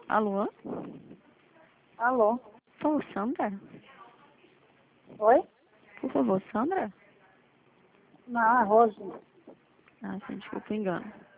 Alô? Alô? Por favor, Sandra? Oi? Por favor, Sandra? Não, é Rose. Ah, sim, desculpa o engano.